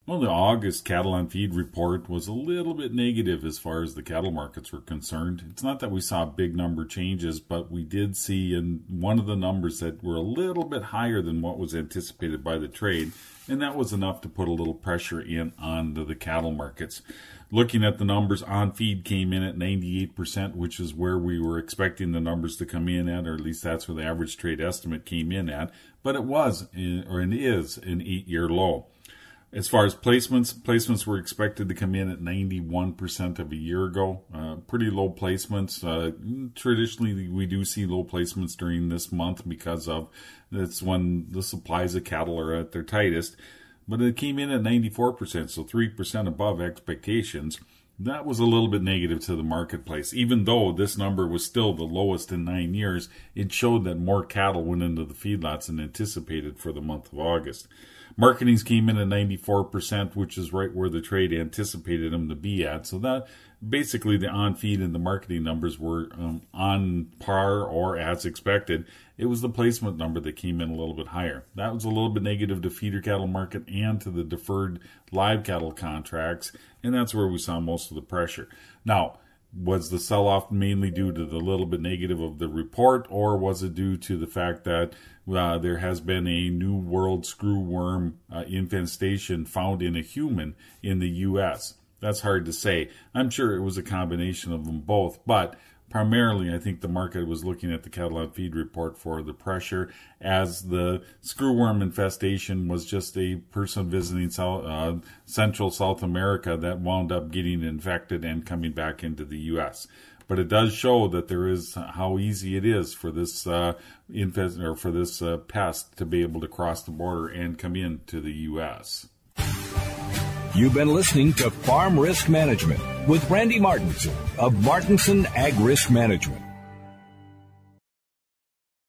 Well, the August cattle on feed report was a little bit negative as far as the cattle markets were concerned. It's not that we saw big number changes, but we did see in one of the numbers that were a little bit higher than what was anticipated by the trade, and that was enough to put a little pressure in onto the cattle markets. Looking at the numbers, on feed came in at 98%, which is where we were expecting the numbers to come in at, or at least that's where the average trade estimate came in at, but it was, or it is, an 8-year low. As far as placements were expected to come in at 91% of a year ago. Pretty low placements. Traditionally, we do see low placements during this month because of that's when the supplies of cattle are at their tightest. But it came in at 94%, so 3% above expectations. That was a little bit negative to the marketplace. Even though this number was still the lowest in 9 years, it showed that more cattle went into the feedlots than anticipated for the month of August. Marketings came in at 94%, which is right where the trade anticipated them to be at. So that basically the on-feed and the marketing numbers were on par or as expected. It was the placement number that came in a little bit higher. That was a little bit negative to feeder cattle market and to the deferred live cattle contracts, and that's where we saw most of the pressure. Now, was the sell-off mainly due to the little bit negative of the report, or was it due to the fact that there has been a new world screwworm infestation found in a human in the U.S.? That's hard to say. I'm sure it was a combination of them both, but primarily I think the market was looking at the cattle on feed report for the pressure, as the screwworm infestation was just a person visiting Central South America that wound up getting infected and coming back into the U.S. But it does show that there is how easy it is for this pest to be able to cross the border and come into the U.S. You've been listening to Farm Risk Management with Randy Martinson of Martinson Ag Risk Management.